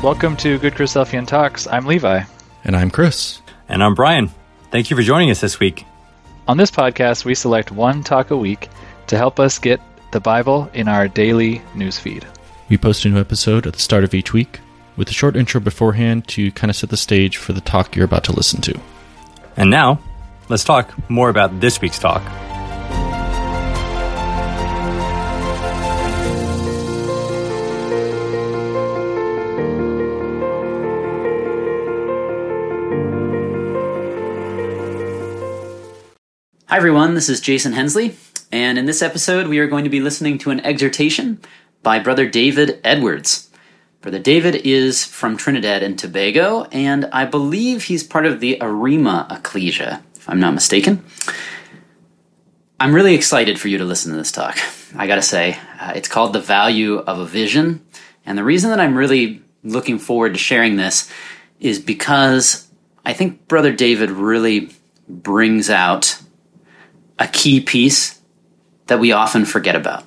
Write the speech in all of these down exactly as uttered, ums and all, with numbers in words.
Welcome to Good Chriselfian Talks. I'm Levi. And I'm Chris. And I'm Brian. Thank you for joining us this week. On this podcast, we select one talk a week to help us get the Bible in our daily newsfeed. We post a new episode at the start of each week with a short intro beforehand to kind of set the stage for the talk you're about to listen to. And now, let's talk more about this week's talk. Hi everyone, this is Jason Hensley, and in this episode we are going to be listening to an exhortation by Brother David Edwards. Brother David is from Trinidad and Tobago, and I believe he's part of the Arima Ecclesia, if I'm not mistaken. I'm really excited for you to listen to this talk, I gotta say. Uh, it's called The Value of a Vision, and the reason that I'm really looking forward to sharing this is because I think Brother David really brings out a key piece that we often forget about.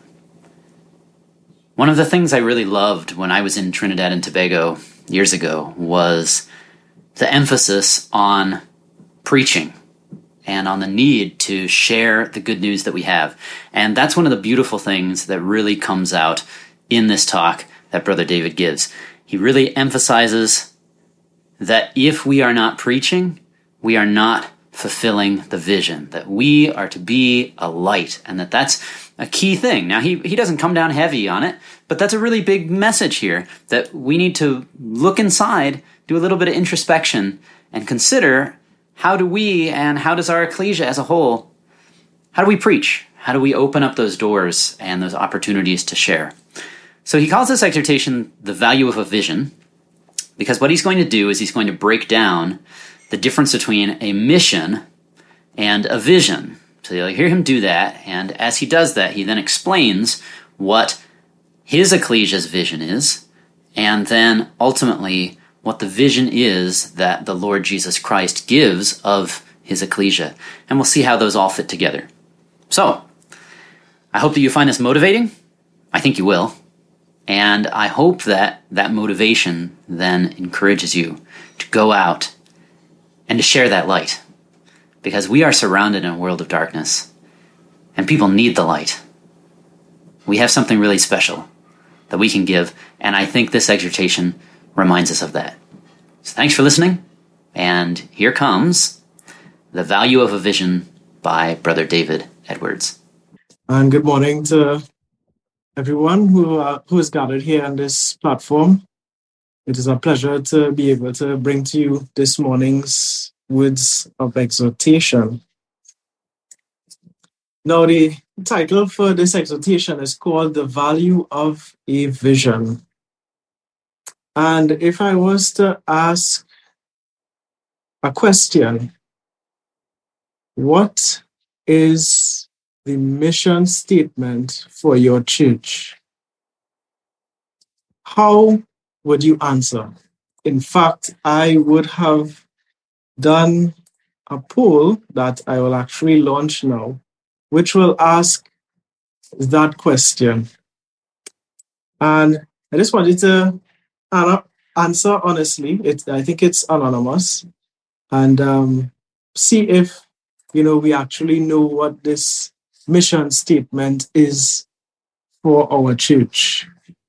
One of the things I really loved when I was in Trinidad and Tobago years ago was the emphasis on preaching and on the need to share the good news that we have. And that's one of the beautiful things that really comes out in this talk that Brother David gives. He really emphasizes that if we are not preaching, we are not fulfilling the vision, that we are to be a light, and that that's a key thing. Now, he, he doesn't come down heavy on it, but that's a really big message here, that we need to look inside, do a little bit of introspection, and consider how do we, and how does our ecclesia as a whole, how do we preach? How do we open up those doors and those opportunities to share? So he calls this exhortation the value of a vision, because what he's going to do is he's going to break down the difference between a mission and a vision. So you'll hear him do that, and as he does that, he then explains what his ecclesia's vision is, and then ultimately what the vision is that the Lord Jesus Christ gives of his ecclesia. And we'll see how those all fit together. So, I hope that you find this motivating. I think you will. And I hope that that motivation then encourages you to go out and to share that light, because we are surrounded in a world of darkness, and people need the light. We have something really special that we can give, and I think this exhortation reminds us of that. So thanks for listening, and here comes The Value of a Vision by Brother David Edwards. And good morning to everyone who uh, who is gathered here on this platform. It is a pleasure to be able to bring to you this morning's words of exhortation. Now, the title for this exhortation is called The Value of a Vision. And if I was to ask a question, what is the mission statement for your church? How would you answer? In fact, I would have done a poll that I will actually launch now, which will ask that question. And I just wanted to answer honestly. It, I think it's anonymous, and um, see if, you know, we actually know what this mission statement is for our church.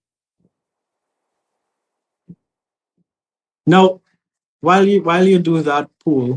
Now, while you while you do that poll,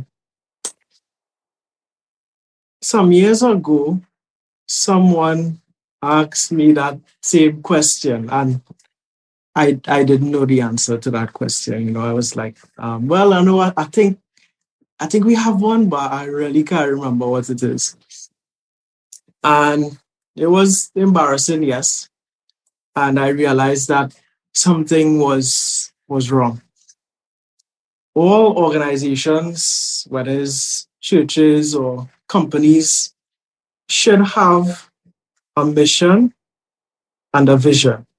some years ago, someone asked me that same question, and I I didn't know the answer to that question. You know, I was like, um, well, I know, I, I think I think we have one, but I really can't remember what it is. And it was embarrassing, yes. And I realized that something was was wrong. All organizations, whether it's churches or companies, should have a mission and a vision.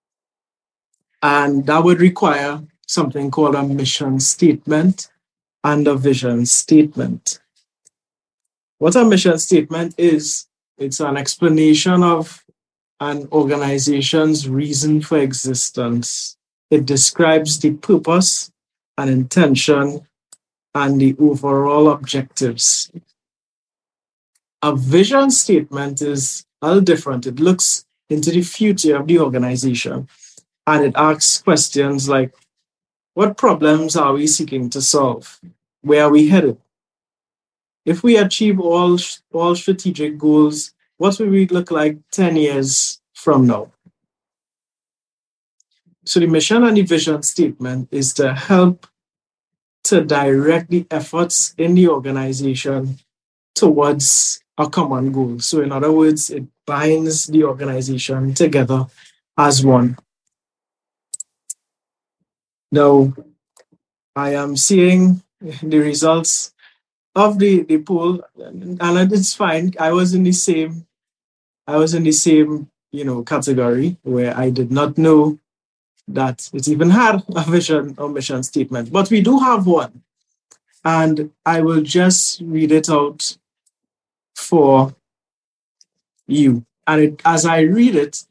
And that would require something called a mission statement and a vision statement. What a mission statement is, it's an explanation of an organization's reason for existence. it describes the purpose and intention and the overall objectives. A vision statement is a little different. It looks into the future of the organization and it asks questions like, what problems are we seeking to solve? Where are we headed? If we achieve all, all strategic goals, what will we look like ten years from now? So the mission and the vision statement is to help to direct the efforts in the organization towards a common goal. So in other words, it binds the organization together as one. Now, I am seeing the results of the, the poll, and it's fine. I was in the same, I was in the same, you know, category where I did not know that it even had a vision or mission statement, but we do have one. And I will just read it out for you. And it, as I read it,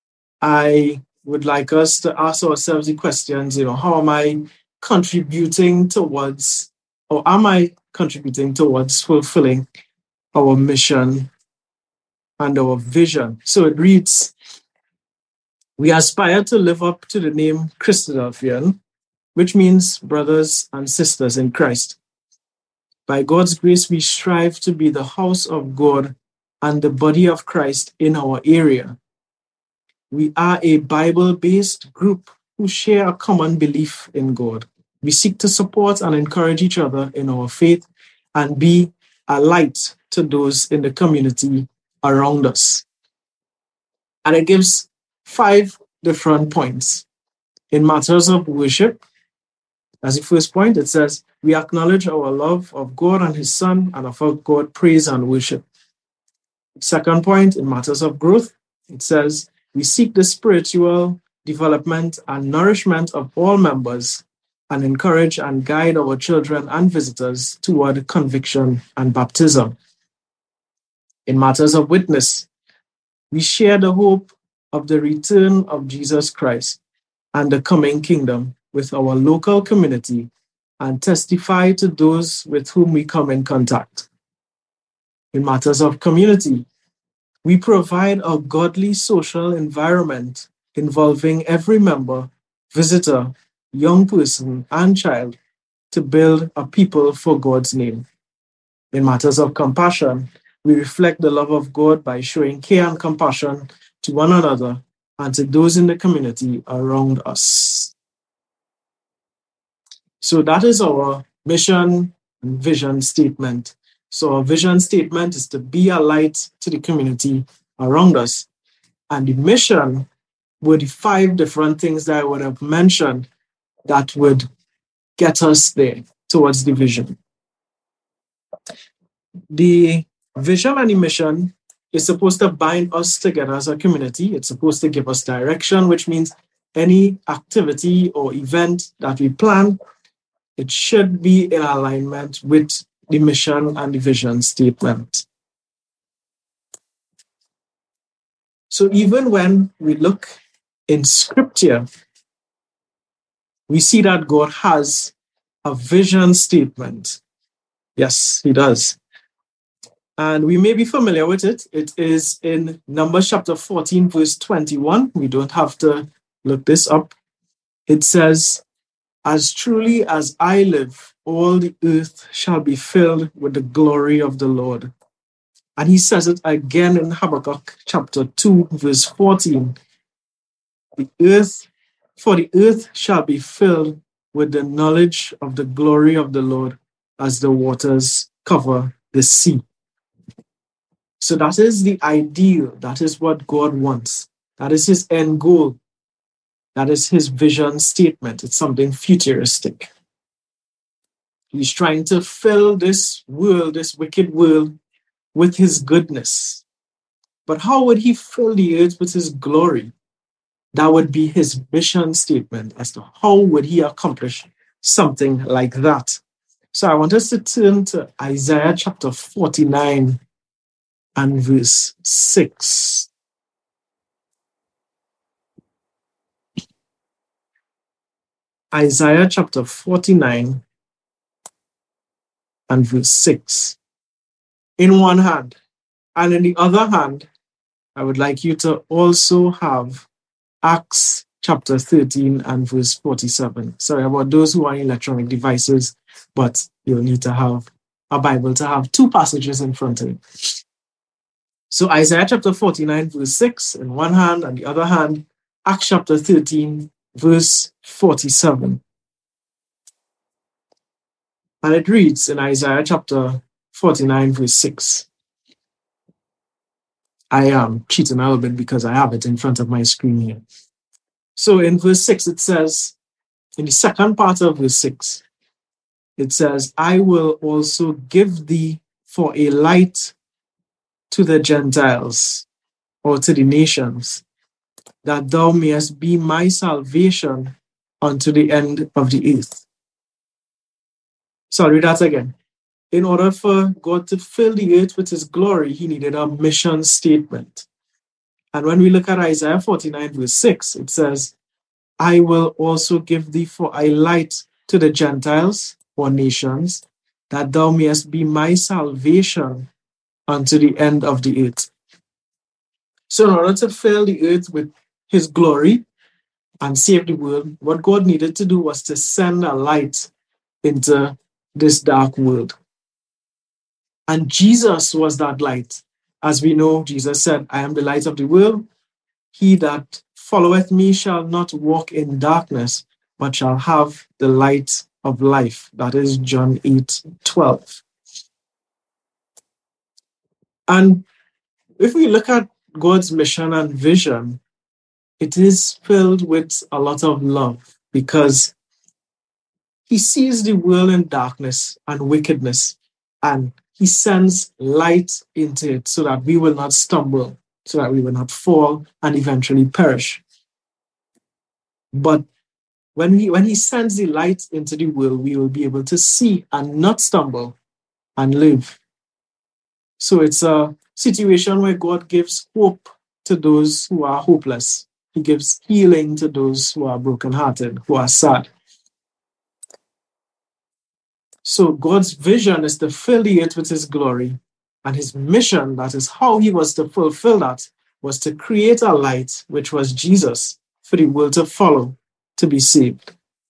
I would like us to ask ourselves the questions, you know, how am I contributing towards, or am I contributing towards fulfilling our mission and our vision? So it reads, we aspire to live up to the name Christadelphian, which means brothers and sisters in Christ. By God's grace, we strive to be the house of God and the body of Christ in our area. We are a Bible-based group who share a common belief in God. We seek to support and encourage each other in our faith and be a light to those in the community around us. And it gives five different points. In matters of worship, as the first point, it says, we acknowledge our love of God and his Son and offer God praise and worship. Second point, in matters of growth, it says, we seek the spiritual development and nourishment of all members and encourage and guide our children and visitors toward conviction and baptism. In matters of witness, we share the hope of the return of Jesus Christ and the coming kingdom with our local community and testify to those with whom we come in contact. In matters of community, we provide a godly social environment involving every member, visitor, young person, and child to build a people for God's name. In matters of compassion, we reflect the love of God by showing care and compassion to one another and to those in the community around us. So that is our mission and vision statement. So our vision statement is to be a light to the community around us. And the mission were the five different things that I would have mentioned that would get us there towards the vision. The vision and the mission is supposed to bind us together as a community. It's supposed to give us direction, which means any activity or event that we plan, it should be in alignment with the mission and the vision statement. So even when we look in scripture, we see that God has a vision statement. Yes, he does. And we may be familiar with it. It is in Numbers chapter fourteen, verse twenty-one. We don't have to look this up. It says, as truly as I live, all the earth shall be filled with the glory of the Lord. And he says it again in Habakkuk chapter two, verse fourteen. The earth, for the earth shall be filled with the knowledge of the glory of the Lord as the waters cover the sea. So that is the ideal. That is what God wants. That is his end goal. That is his vision statement. It's something futuristic. He's trying to fill this world, this wicked world, with his goodness. But how would he fill the earth with his glory? That would be his mission statement as to how would he accomplish something like that. So I want us to turn to Isaiah chapter forty-nine and verse six. Isaiah chapter forty-nine and verse six in one hand. And in the other hand, I would like you to also have Acts chapter thirteen and verse forty-seven. Sorry about those who are on electronic devices, but you'll need to have a Bible to have two passages in front of you. So Isaiah chapter forty-nine verse six in one hand, and the other hand, Acts chapter thirteen verse forty-seven. And it reads in Isaiah chapter forty-nine verse six. I am cheating a little bit because I have it in front of my screen here. So in verse six, it says, in the second part of verse six, it says, I will also give thee for a light to the Gentiles, or to the nations, that thou mayest be my salvation unto the end of the earth. Sorry, that again. In order for God to fill the earth with his glory, he needed a mission statement. And when we look at Isaiah forty-nine verse six, it says, I will also give thee for a light to the Gentiles or nations, that thou mayest be my salvation unto the end of the earth. So in order to fill the earth with his glory and save the world, what God needed to do was to send a light into this dark world. And Jesus was that light. As we know, Jesus said, I am the light of the world. He that followeth me shall not walk in darkness, but shall have the light of life. That is John eight twelve. And if we look at God's mission and vision, it is filled with a lot of love, because he sees the world in darkness and wickedness, and he sends light into it so that we will not stumble, so that we will not fall and eventually perish. But when he, when he sends the light into the world, we will be able to see and not stumble and live. So it's a situation where God gives hope to those who are hopeless. He gives healing to those who are brokenhearted, who are sad. So God's vision is to fill the earth with his glory, and his mission, that is how he was to fulfill that, was to create a light, which was Jesus, for the world to follow, to be saved.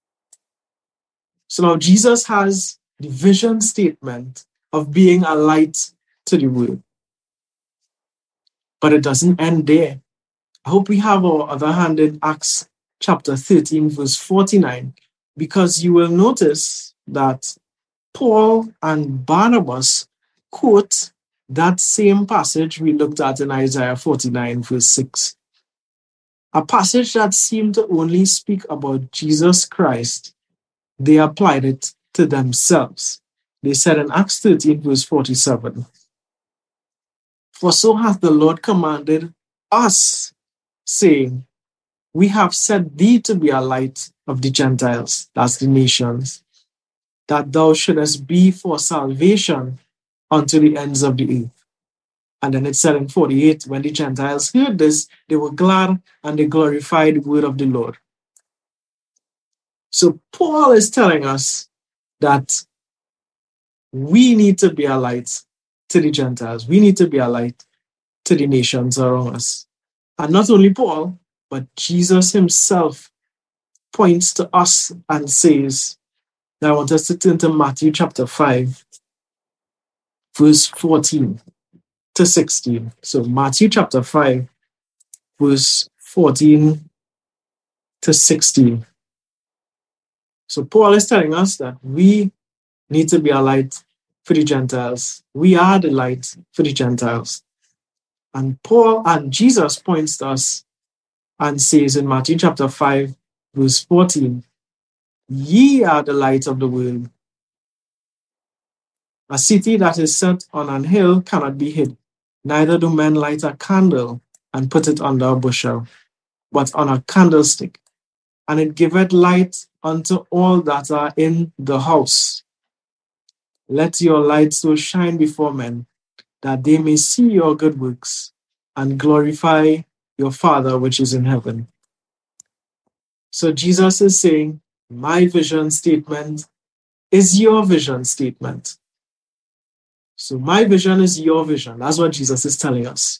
So now Jesus has the vision statement of being a light to the world. But it doesn't end there. I hope we have our other hand in Acts chapter thirteen, verse forty-nine, because you will notice that Paul and Barnabas quote that same passage we looked at in Isaiah forty-nine, verse six. A passage that seemed to only speak about Jesus Christ. They applied it to themselves. They said in Acts thirteen, verse forty-seven, for so hath the Lord commanded us, saying, we have set thee to be a light of the Gentiles, that's the nations, that thou shouldest be for salvation unto the ends of the earth. And then it said in forty-eight, when the Gentiles heard this, they were glad and they glorified the word of the Lord. So Paul is telling us that we need to be a light to the Gentiles. We need to be a light to the nations around us. And not only Paul, but Jesus himself points to us and says, now I want us to turn to Matthew chapter five, verse fourteen to sixteen. So Matthew chapter five, verse fourteen to sixteen. So Paul is telling us that we need to be a light for the Gentiles. We are the light for the Gentiles. And Paul and Jesus points to us and says in Matthew chapter five, verse fourteen, ye are the light of the world. A city that is set on an hill cannot be hid. Neither do men light a candle and put it under a bushel, but on a candlestick, and it giveth light unto all that are in the house. Let your light so shine before men, that they may see your good works and glorify your Father which is in heaven. So Jesus is saying My vision statement is your vision statement. So my vision is your vision. That's what Jesus is telling us.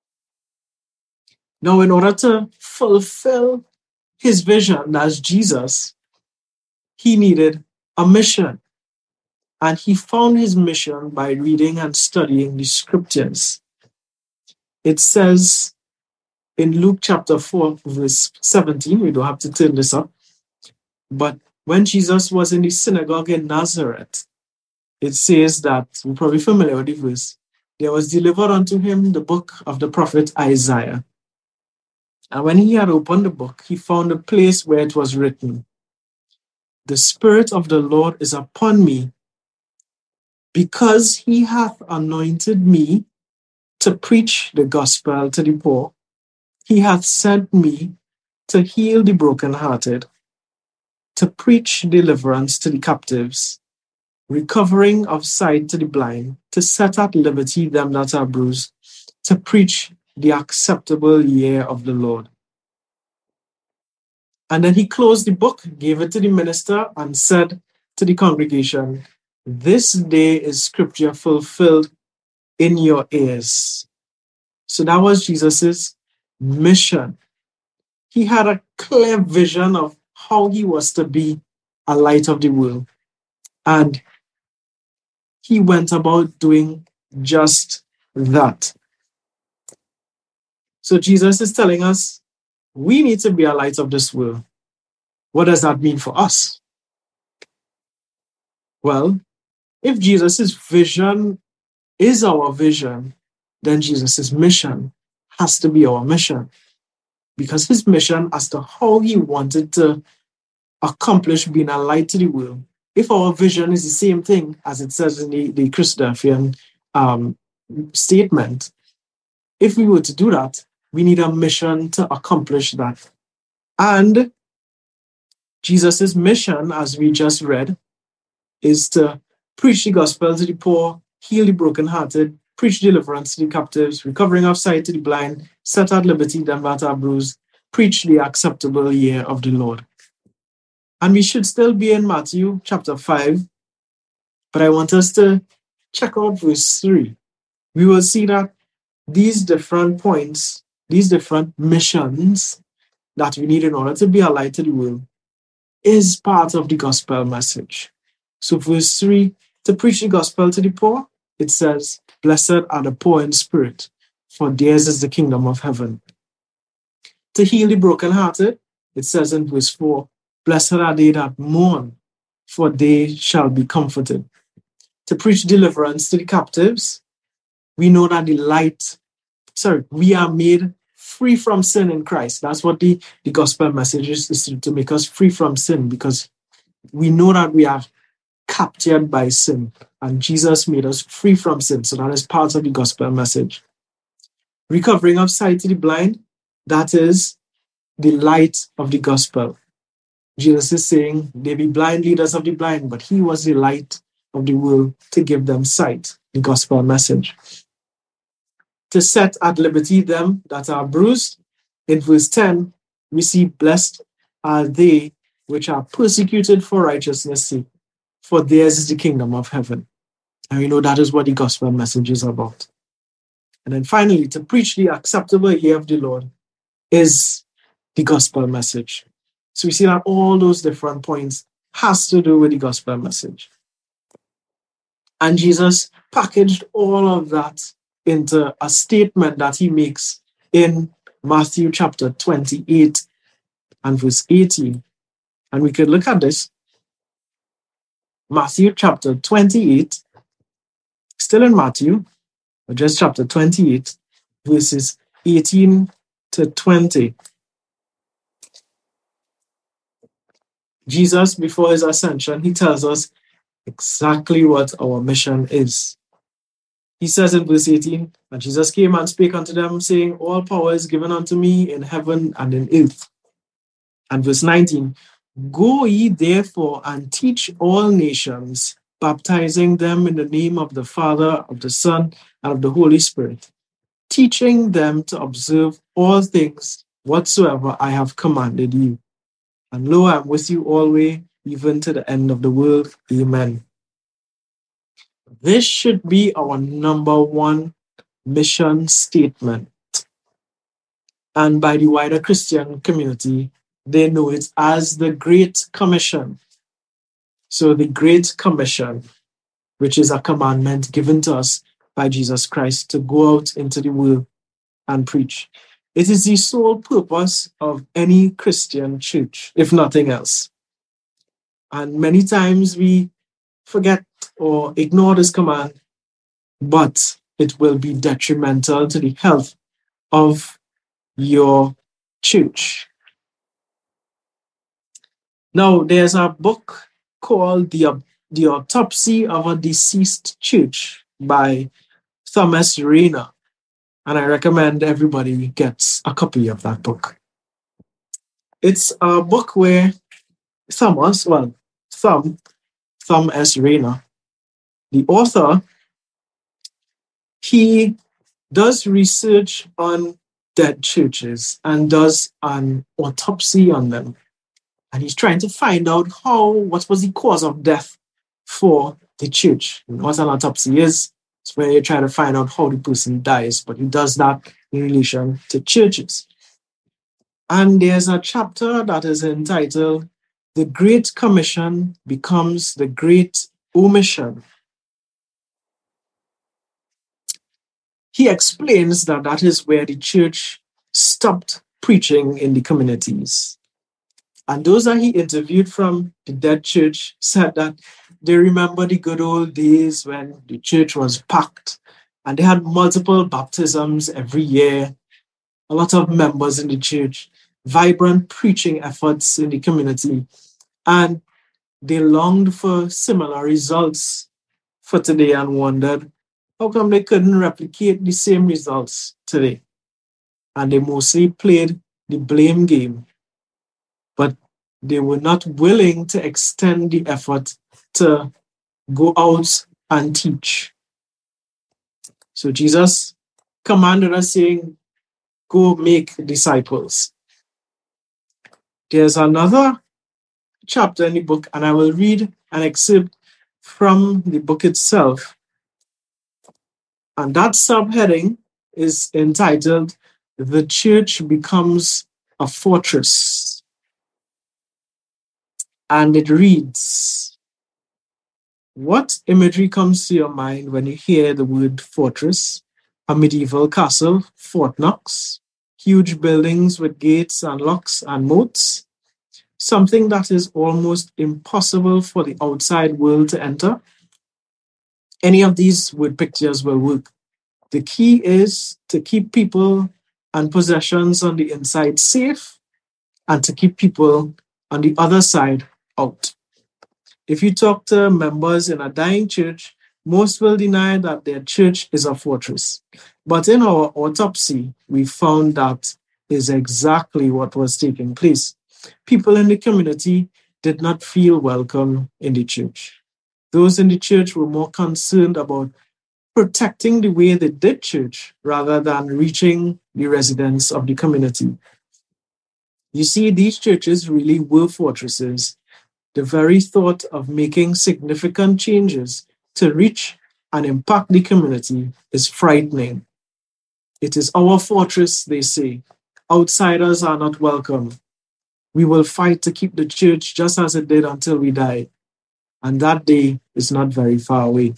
Now, in order to fulfill his vision as Jesus, he needed a mission. And he found his mission by reading and studying the scriptures. It says in Luke chapter four, verse seventeen, we don't have to turn this up, but when Jesus was in the synagogue in Nazareth, it says that, we're probably familiar with the verse, there was delivered unto him the book of the prophet Isaiah. And when he had opened the book, he found a place where it was written, "The Spirit of the Lord is upon me, because he hath anointed me to preach the gospel to the poor. He hath sent me to heal the brokenhearted, to preach deliverance to the captives, recovering of sight to the blind, to set at liberty them that are bruised, to preach the acceptable year of the Lord." And then he closed the book, gave it to the minister, and said to the congregation, "This day is scripture fulfilled in your ears." So that was Jesus's mission. He had a clear vision of how he was to be a light of the world. And he went about doing just that. So Jesus is telling us, we need to be a light of this world. What does that mean for us? Well, if Jesus' vision is our vision, then Jesus' mission has to be our mission. Because his mission as to how he wanted to accomplish being a light to the world, if our vision is the same thing as it says in the, the Christophian um, statement, if we were to do that, we need a mission to accomplish that. And Jesus' mission, as we just read, is to preach the gospel to the poor, heal the brokenhearted, preach deliverance to the captives, recovering of sight to the blind, set at liberty them that are bruised, preach the acceptable year of the Lord. And we should still be in Matthew chapter five, but I want us to check out verse three. We will see that these different points, these different missions that we need in order to be a light to the world is part of the gospel message. So verse three, to preach the gospel to the poor, it says, "Blessed are the poor in spirit, for theirs is the kingdom of heaven." To heal the brokenhearted, it says in verse four, "Blessed are they that mourn, for they shall be comforted." To preach deliverance to the captives, we know that the light, sorry, we are made free from sin in Christ. That's what the, the gospel message is, is to, to make us free from sin, because we know that we are captured by sin, and Jesus made us free from sin. So that is part of the gospel message. Recovering of sight to the blind, that is the light of the gospel. Jesus is saying they be blind leaders of the blind, but he was the light of the world to give them sight, the gospel message. To set at liberty them that are bruised, in verse ten, we see, "Blessed are they which are persecuted for righteousness' sake, for theirs is the kingdom of heaven." And we know that is what the gospel message is about. And then finally, to preach the acceptable year of the Lord is the gospel message. So we see that all those different points has to do with the gospel message. And Jesus packaged all of that into a statement that he makes in Matthew chapter twenty-eight and verse eighteen. And we could look at this. Matthew chapter twenty-eight, still in Matthew, but just chapter twenty-eight, verses eighteen to twenty. Jesus, before his ascension, he tells us exactly what our mission is. He says in verse eighteen, "And Jesus came and spake unto them, saying, All power is given unto me in heaven and in earth." And verse nineteen, "Go ye therefore and teach all nations, baptizing them in the name of the Father, of the Son, and of the Holy Spirit, teaching them to observe all things whatsoever I have commanded you. And lo, I'm with you always, even to the end of the world. Amen. This should be our number one mission statement. And by the wider Christian community, they know it as the Great Commission. So the Great Commission, which is a commandment given to us by Jesus Christ to go out into the world and preach. It is the sole purpose of any Christian church, if nothing else. And many times we forget or ignore this command, but it will be detrimental to the health of your church. Now, there's a book called The, the Autopsy of a Deceased Church by Thomas Rainer, and I recommend everybody gets a copy of that book. It's a book where Thomas, well, Thom, Thom S. Rainer, the author, he does research on dead churches and does an autopsy on them. And he's trying to find out how, what was the cause of death for the church. And what an autopsy is, it's where you try to find out how the person dies, but he does that in relation to churches. And there's a chapter that is entitled, The Great Commission Becomes the Great Omission. He explains that that is where the church stopped preaching in the communities. And those that he interviewed from the dead church said that they remember the good old days when the church was packed and they had multiple baptisms every year, a lot of members in the church, vibrant preaching efforts in the community, and they longed for similar results for today and wondered how come they couldn't replicate the same results today. And they mostly played the blame game, but they were not willing to extend the effort to go out and teach. So Jesus commanded us saying, go make disciples. There's another chapter in the book, and I will read an excerpt from the book itself. And that subheading is entitled, The Church Becomes a Fortress. And it reads, what imagery comes to your mind when you hear the word fortress? A medieval castle, Fort Knox, huge buildings with gates and locks and moats, something that is almost impossible for the outside world to enter. Any of these word pictures will work. The key is to keep people and possessions on the inside safe and to keep people on the other side out. If you talk to members in a dying church, most will deny that their church is a fortress. But in our autopsy, we found that is exactly what was taking place. People in the community did not feel welcome in the church. Those in the church were more concerned about protecting the way they did church rather than reaching the residents of the community. You see, these churches really were fortresses. The very thought of making significant changes to reach and impact the community is frightening. It is our fortress, they say. Outsiders are not welcome. We will fight to keep the church just as it did until we die. And that day is not very far away.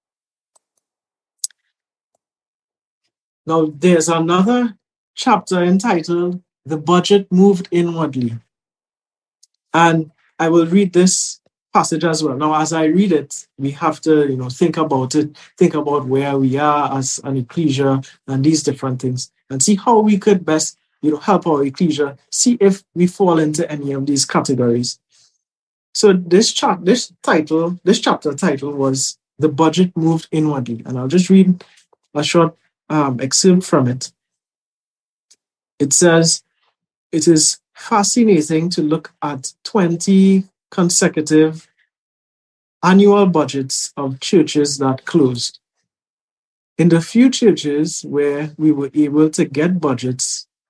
Now, there's another chapter entitled, The Budget Moved Inwardly. And I will read this passage as well. Now, as I read it, we have to, you know, think about it, think about where we are as an ecclesia and these different things, and see how we could best, you know, help our ecclesia, see if we fall into any of these categories. So this chart, this title, this chapter title was The Budget Moved Inwardly. And I'll just read a short um, excerpt from it. It says, it is fascinating to look at twenty consecutive annual budgets of churches that closed. In the few churches where we were able to get budgets,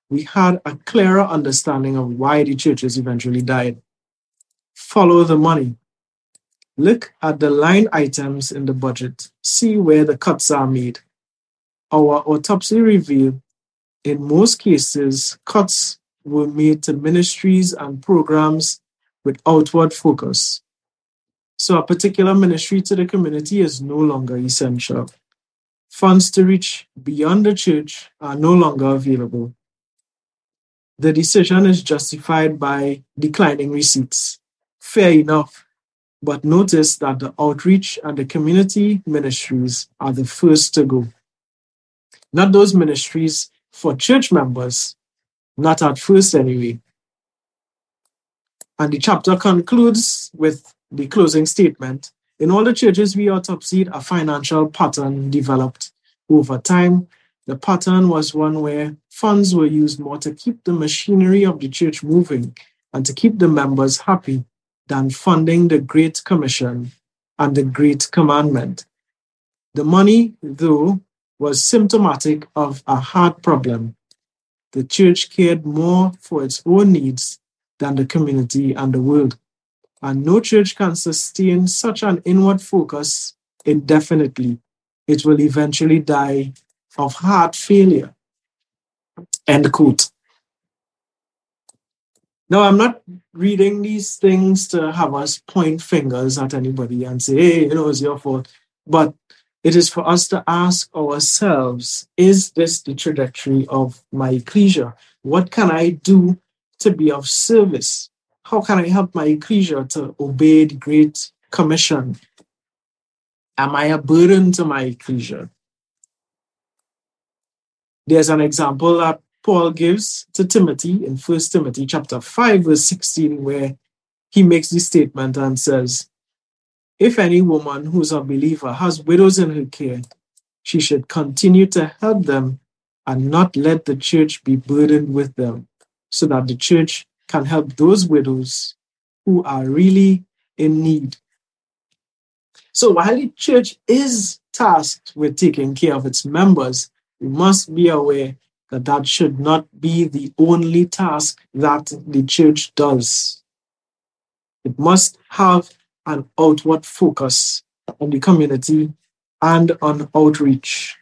we had a clearer understanding of why the churches eventually died. Follow the money. Look at the line items in the budget. See where the cuts are made. Our autopsy revealed, in most cases, cuts were made to ministries and programs with outward focus. So a particular ministry to the community is no longer essential. Funds to reach beyond the church are no longer available. The decision is justified by declining receipts. Fair enough, but notice that the outreach and the community ministries are the first to go. Not those ministries for church members, not at first anyway. And the chapter concludes with the closing statement. In all the churches we autopsied, a financial pattern developed over time. The pattern was one where funds were used more to keep the machinery of the church moving and to keep the members happy than funding the Great Commission and the Great Commandment. The money, though, was symptomatic of a hard problem. The church cared more for its own needs than the community and the world. And no church can sustain such an inward focus indefinitely. It will eventually die of heart failure. End quote. Now, I'm not reading these things to have us point fingers at anybody and say, hey, you know, it's your fault. But it is for us to ask ourselves, is this the trajectory of my ecclesia? What can I do to be of service? How can I help my ecclesia to obey the Great Commission? Am I a burden to my ecclesia? There's an example that Paul gives to Timothy in First Timothy chapter five, verse sixteen, where he makes this statement and says, if any woman who's a believer has widows in her care, she should continue to help them and not let the church be burdened with them, so that the church can help those widows who are really in need. So while the church is tasked with taking care of its members, we must be aware that that should not be the only task that the church does. It must have an outward focus on the community and on outreach.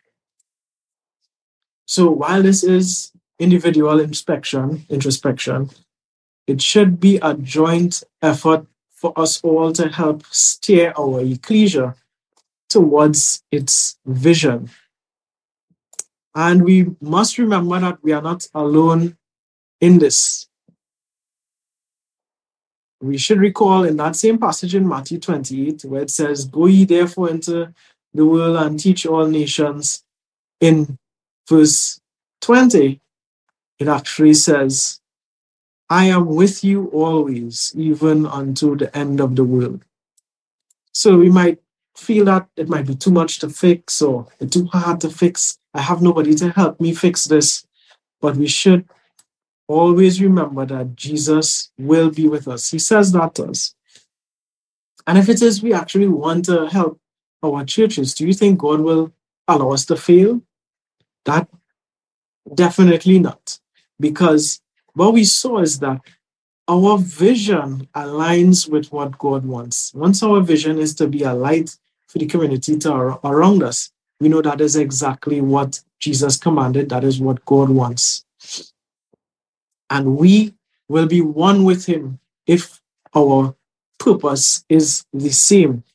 So while this is individual inspection, introspection, it should be a joint effort for us all to help steer our ecclesia towards its vision. And we must remember that we are not alone in this. We should recall in that same passage in Matthew twenty-eight, where it says, go ye therefore into the world and teach all nations. In verse twenty, it actually says, I am with you always, even unto the end of the world. So we might feel that it might be too much to fix or it's too hard to fix. I have nobody to help me fix this. But we should always remember that Jesus will be with us. He says that to us. And if it is we actually want to help our churches, do you think God will allow us to fail? That definitely not. Because what we saw is that our vision aligns with what God wants. Once our vision is to be a light for the community to ar- around us, we know that is exactly what Jesus commanded. That is what God wants. And we will be one with him if our purpose is the same.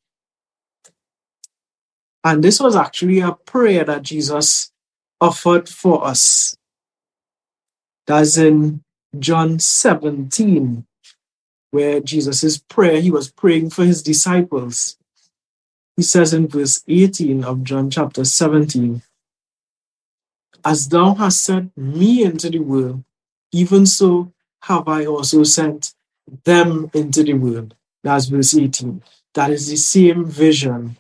And this was actually a prayer that Jesus offered for us. That's in John seventeen, where Jesus' prayer, he was praying for his disciples. He says in verse eighteen of John chapter seventeen, as thou hast sent me into the world, even so have I also sent them into the world. That's verse eighteen. That is the same vision.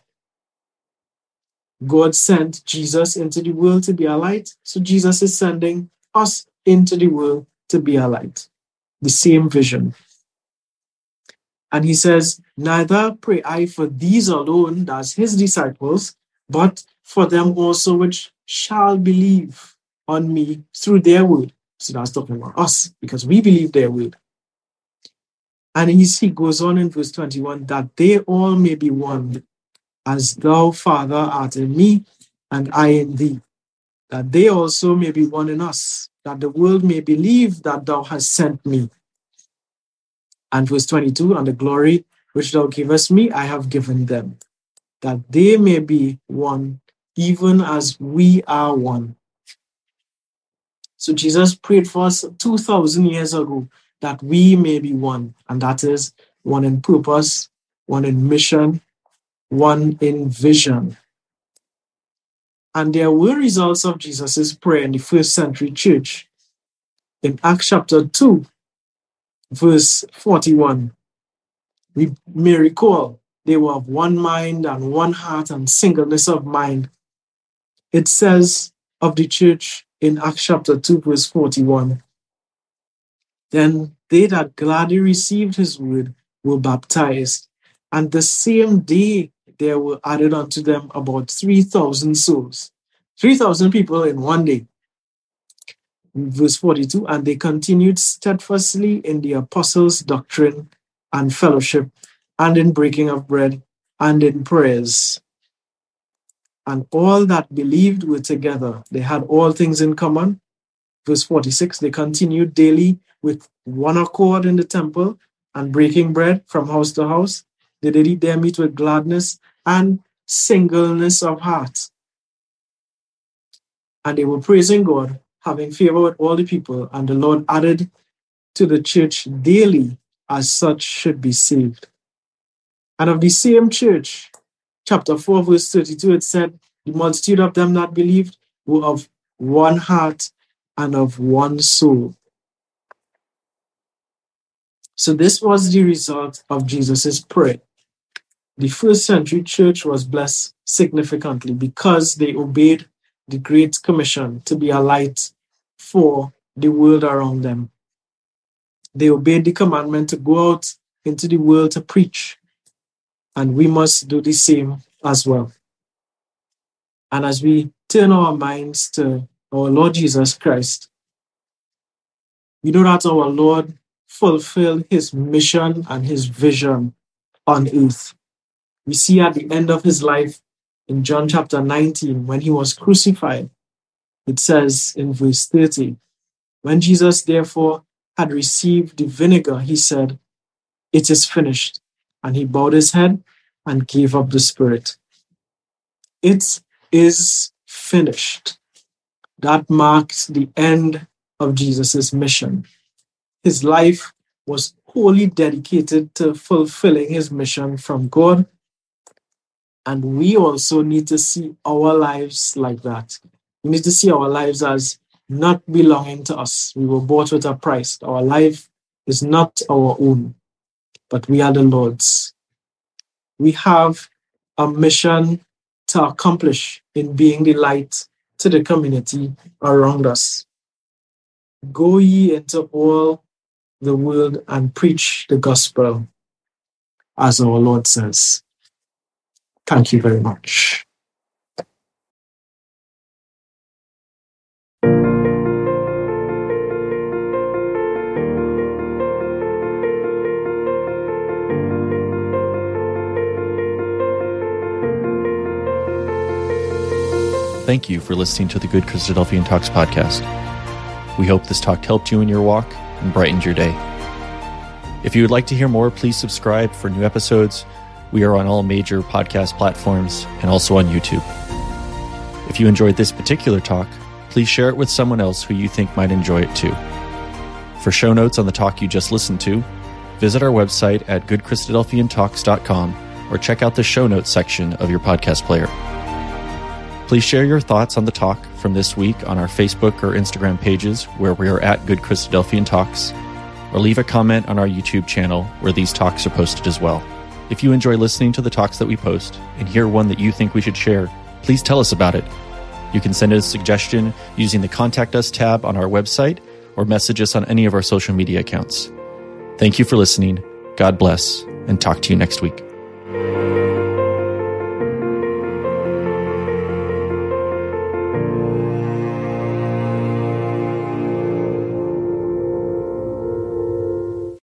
God sent Jesus into the world to be a light, so Jesus is sending us into the world to be a light. The same vision. And he says, neither pray I for these alone, that's his disciples, but for them also which shall believe on me through their word. So that's talking about us, because we believe their word. And he, he goes on in verse twenty-one, that they all may be one, as thou, Father, art in me, and I in thee, that they also may be one in us, that the world may believe that thou hast sent me. And verse twenty-two, and the glory which thou gavest me, I have given them, that they may be one, even as we are one. So Jesus prayed for us two thousand years ago that we may be one, and that is one in purpose, one in mission, one in vision. And there were results of Jesus' prayer in the first century church. In Acts chapter two, verse forty-one, we may recall they were of one mind and one heart and singleness of mind. It says of the church in Acts chapter two, verse forty-one, then they that gladly received his word were baptized, and the same day there were added unto them about three thousand souls. three thousand people in one day. Verse forty-two, and they continued steadfastly in the apostles' doctrine and fellowship, and in breaking of bread, and in prayers. And all that believed were together. They had all things in common. Verse forty-six, they continued daily with one accord in the temple, and breaking bread from house to house. They did eat their meat with gladness and singleness of heart. And they were praising God, having favor with all the people, and the Lord added to the church daily as such should be saved. And of the same church, chapter four, verse thirty-two, it said, the multitude of them that believed were of one heart and of one soul. So this was the result of Jesus' prayer. The first century church was blessed significantly because they obeyed the Great Commission to be a light for the world around them. They obeyed the commandment to go out into the world to preach, and we must do the same as well. And as we turn our minds to our Lord Jesus Christ, we know that our Lord fulfilled his mission and his vision on earth. We see at the end of his life in John chapter nineteen, when he was crucified, it says in verse thirty, when Jesus therefore had received the vinegar, he said, it is finished. And he bowed his head and gave up the spirit. It is finished. That marks the end of Jesus' mission. His life was wholly dedicated to fulfilling his mission from God. And we also need to see our lives like that. We need to see our lives as not belonging to us. We were bought with a price. Our life is not our own, but we are the Lord's. We have a mission to accomplish in being the light to the community around us. Go ye into all the world and preach the gospel, as our Lord says. Thank you very much. Thank you for listening to the Good Christadelphian Talks podcast. We hope this talk helped you in your walk and brightened your day. If you would like to hear more, please subscribe for new episodes. We are on all major podcast platforms and also on YouTube. If you enjoyed this particular talk, please share it with someone else who you think might enjoy it too. For show notes on the talk you just listened to, visit our website at good christadelphian talks dot com or check out the show notes section of your podcast player. Please share your thoughts on the talk from this week on our Facebook or Instagram pages where we are at Good Christadelphian Talks, or leave a comment on our YouTube channel where these talks are posted as well. If you enjoy listening to the talks that we post and hear one that you think we should share, please tell us about it. You can send us a suggestion using the Contact Us tab on our website or message us on any of our social media accounts. Thank you for listening. God bless, and talk to you next week.